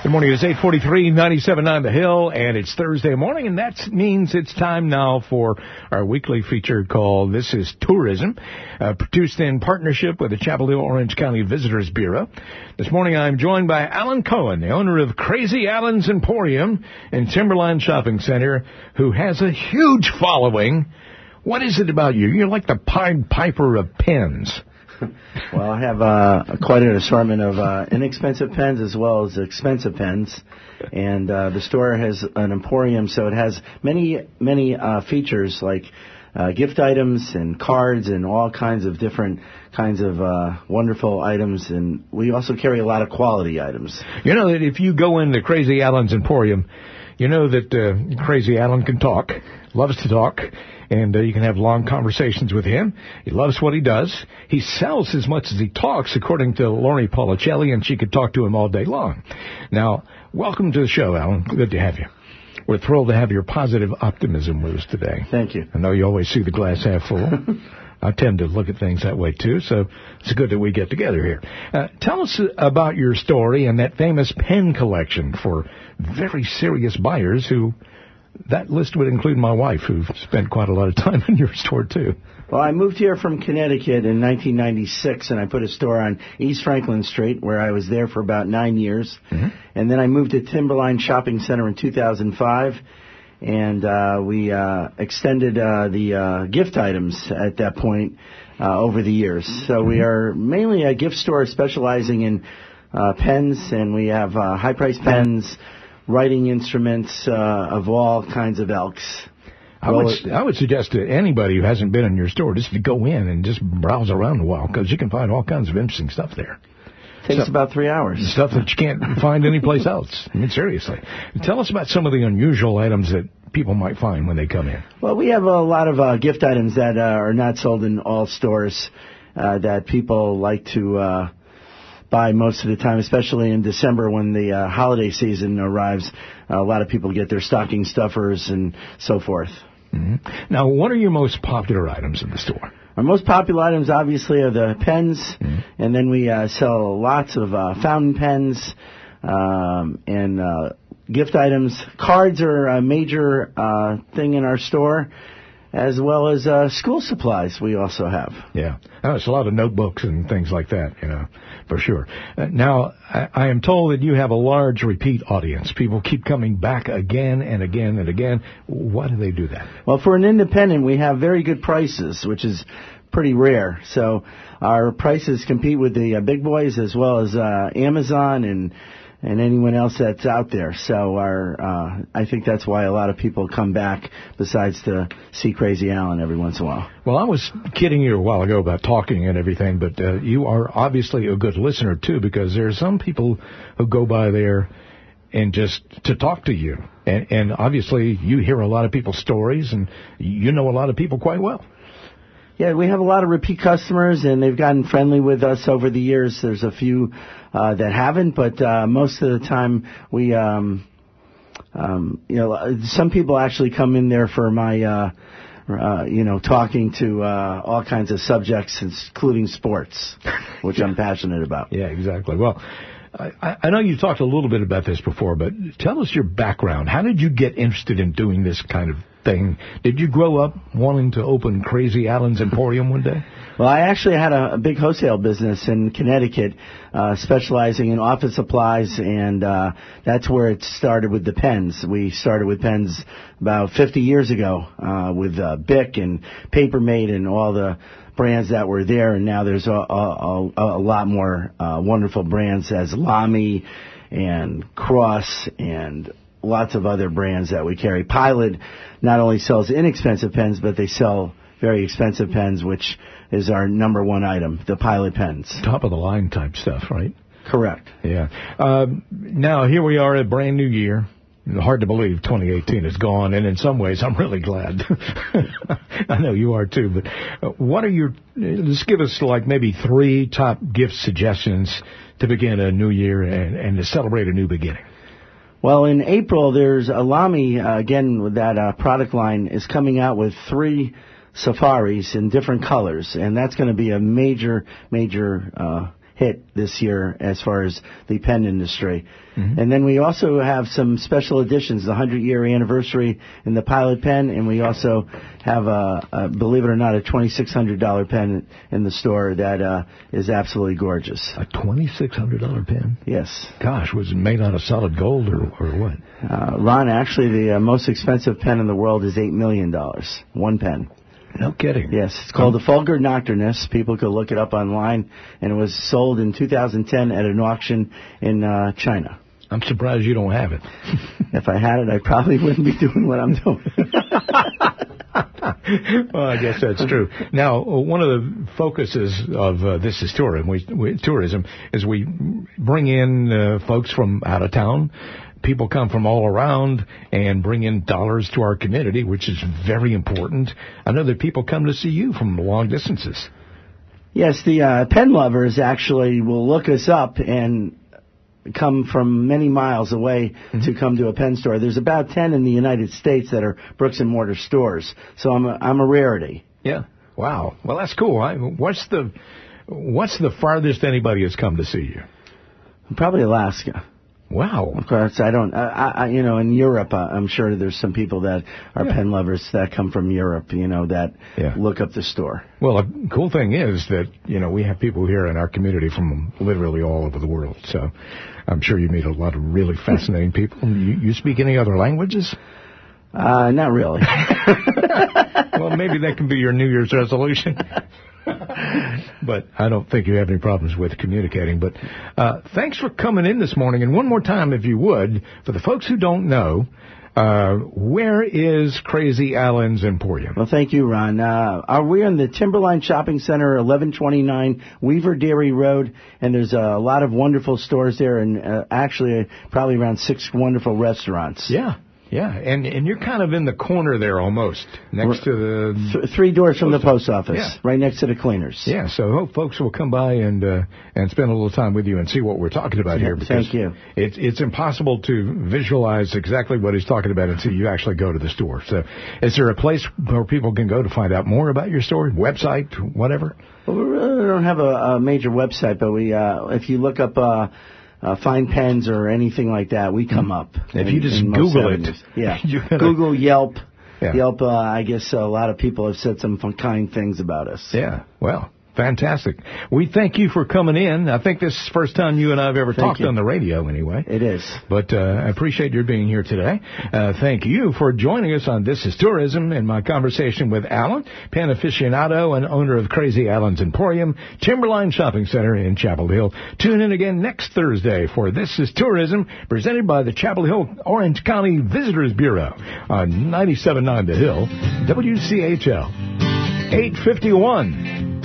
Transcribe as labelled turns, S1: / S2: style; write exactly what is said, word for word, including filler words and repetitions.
S1: Good morning. It's eight forty-three, ninety-seven point nine The Hill, and it's Thursday morning, and that means it's time now for our weekly feature called This is Tourism, uh, produced in partnership with the Chapel Hill Orange County Visitors Bureau. This morning I'm joined by Alan Cohen, the owner of Crazy Alan's Emporium in Timberline Shopping Center, who has a huge following. What is it about you? You're like the Pied Piper of pens.
S2: Well, I have uh, quite an assortment of uh, inexpensive pens as well as expensive pens, and uh, the store has an emporium, so it has many, many uh, features like uh, gift items and cards and all kinds of different kinds of uh, wonderful items, and we also carry a lot of quality items.
S1: You know that if you go into Crazy Alan's Emporium, you know that uh, Crazy Alan can talk, loves to talk, and uh, you can have long conversations with him. He loves what he does. He sells as much as he talks, according to Lori Policelli, and she could talk to him all day long. Now, welcome to the show, Alan. Good to have you. We're thrilled to have your positive optimism with us today.
S2: Thank you.
S1: I know you always see the glass half full. I tend to look at things that way, too, so it's good that we get together here. Uh, tell us about your story and that famous pen collection for very serious buyers who... That list would include my wife, who spent quite a lot of time in your store, too.
S2: Well, I moved here from Connecticut in nineteen ninety-six, and I put a store on East Franklin Street, where I was there for about nine years. Mm-hmm. And then I moved to Timberline Shopping Center in two thousand five, and uh, we uh, extended uh, the uh, gift items at that point uh, over the years. So mm-hmm. we are mainly a gift store specializing in uh, pens, and we have uh, high-priced pens, writing instruments uh, of all kinds of ilks.
S1: I would, I would suggest to anybody who hasn't been in your store just to go in and just browse around a while, because you can find all kinds of interesting stuff there.
S2: Takes
S1: stuff,
S2: about three hours.
S1: Stuff that you can't find anyplace else. I mean, seriously. Tell us about some of the unusual items that people might find when they come in.
S2: Well, we have a lot of uh, gift items that uh, are not sold in all stores uh, that people like to... Uh, buy most of the time, especially in December when the uh, holiday season arrives. Uh, a lot of people get their stocking stuffers and so forth.
S1: Mm-hmm. Now, what are your most popular items in the store?
S2: Our most popular items, obviously, are the pens, mm-hmm. and then we uh, sell lots of uh, fountain pens um, and uh, gift items. Cards are a major uh, thing in our store, as well as uh, school supplies we also have.
S1: Yeah. Oh, it's a lot of notebooks and things like that, you know, for sure. Uh, now, I, I am told that you have a large repeat audience. People keep coming back again and again and again. Why do they do that?
S2: Well, for an independent, we have very good prices, which is pretty rare. So our prices compete with the uh, big boys as well as uh, Amazon and and anyone else that's out there. So our, uh, I think that's why a lot of people come back, besides to see Crazy Alan every once in a while.
S1: Well, I was kidding you a while ago about talking and everything, but uh, you are obviously a good listener, too, because there are some people who go by there and just to talk to you. And, and obviously you hear a lot of people's stories, and you know a lot of people quite well.
S2: Yeah, we have a lot of repeat customers, and they've gotten friendly with us over the years. There's a few uh, that haven't, but uh, most of the time we, um, um, you know, some people actually come in there for my, uh, uh, you know, talking to uh, all kinds of subjects, including sports, which I'm passionate about.
S1: Yeah, exactly. Well, I, I know you talked a little bit about this before, but tell us your background. How did you get interested in doing this kind of thing? Did you grow up wanting to open Crazy Alan's Emporium one day?
S2: Well, I actually had a, a big wholesale business in Connecticut, uh, specializing in office supplies, and uh, that's where it started with the pens. We started with pens about fifty years ago uh, with uh, Bic and Papermate and all the brands that were there, and now there's a, a, a, a lot more uh, wonderful brands as Lamy and Cross and lots of other brands that we carry. Pilot not only sells inexpensive pens, but they sell very expensive pens, which is our number one item, the Pilot pens.
S1: Top of the line type stuff, right?
S2: Correct.
S1: Yeah. Uh, now, here we are, a brand new year. Hard to believe twenty eighteen is gone, and in some ways, I'm really glad. I know you are, too. But what are your, let's give us like maybe three top gift suggestions to begin a new year and, and to celebrate a new beginning.
S2: Well, in April, there's Lamy, uh, again, with that uh, product line, is coming out with three safaris in different colors, and that's going to be a major, major uh hit this year as far as the pen industry.
S1: Mm-hmm.
S2: And then we also have some special editions, the hundred-year anniversary in the Pilot pen, and we also have, a, a, believe it or not, a twenty-six hundred dollars pen in the store that uh, is absolutely gorgeous.
S1: A twenty-six hundred dollars pen?
S2: Yes.
S1: Gosh, was it made out of solid gold or, or what?
S2: Uh, Ron, actually, the uh, most expensive pen in the world is eight million dollars, one pen.
S1: No kidding.
S2: Yes, it's called the Fulgur Nocturnus. People could look it up online, and it was sold in two thousand ten at an auction in uh, China.
S1: I'm surprised you don't have it.
S2: If I had it, I probably wouldn't be doing what I'm doing.
S1: Well, I guess that's true. Now, one of the focuses of uh, This is Tourism, we, we, tourism is we bring in uh, folks from out of town. People come from all around and bring in dollars to our community, which is very important. I know that people come to see you from long distances.
S2: Yes, the uh, pen lovers actually will look us up and come from many miles away mm-hmm. to come to a pen store. There's about ten in the United States that are bricks and mortar stores, so I'm a, I'm a rarity.
S1: Yeah. Wow. Well, that's cool. I, what's the what's the farthest anybody has come to see you?
S2: Probably Alaska.
S1: Wow.
S2: Of course, I don't, I, I, you know, in Europe, uh, I'm sure there's some people that are yeah. pen lovers that come from Europe, you know, that yeah. look up the store.
S1: Well, the cool thing is that, you know, we have people here in our community from literally all over the world. So I'm sure you meet a lot of really fascinating people. You, you speak any other languages?
S2: Uh, not really.
S1: Well, maybe that can be your New Year's resolution. But I don't think you have any problems with communicating. But uh, thanks for coming in this morning. And one more time, if you would, for the folks who don't know, uh, where is Crazy Alan's Emporium?
S2: Well, thank you, Ron. Uh, are we in the Timberline Shopping Center, eleven twenty-nine Weaver Dairy Road? And there's a lot of wonderful stores there, and uh, actually probably around six wonderful restaurants.
S1: Yeah. Yeah, and and you're kind of in the corner there almost, next to the...
S2: Th- three doors from the post office,
S1: yeah.
S2: right next to the cleaners.
S1: Yeah, so hope folks will come by and uh, and spend a little time with you and see what we're talking about here.
S2: Thank you.
S1: It's, it's impossible to visualize exactly what he's talking about until you actually go to the store. So is there a place where people can go to find out more about your store, website, whatever?
S2: Well, we really don't have a, a major website, but we uh, if you look up... Uh, Uh, fine pens or anything like that, we come up.
S1: If
S2: in,
S1: you just Google it.
S2: Yeah.
S1: Gonna...
S2: Google Yelp.
S1: Yeah.
S2: Yelp, uh, I guess a lot of people have said some kind things about us.
S1: Yeah. Well, fantastic. We thank you for coming in. I think this is the first time you and I have ever
S2: thank
S1: talked
S2: you.
S1: on the radio anyway.
S2: It is.
S1: But uh, I appreciate your being here today. Uh, thank you for joining us on This is Tourism and my conversation with Alan, pen aficionado and owner of Crazy Alan's Emporium, Timberline Shopping Center in Chapel Hill. Tune in again next Thursday for This is Tourism, presented by the Chapel Hill Orange County Visitors Bureau on ninety-seven point nine The Hill, W C H L, eight fifty-one.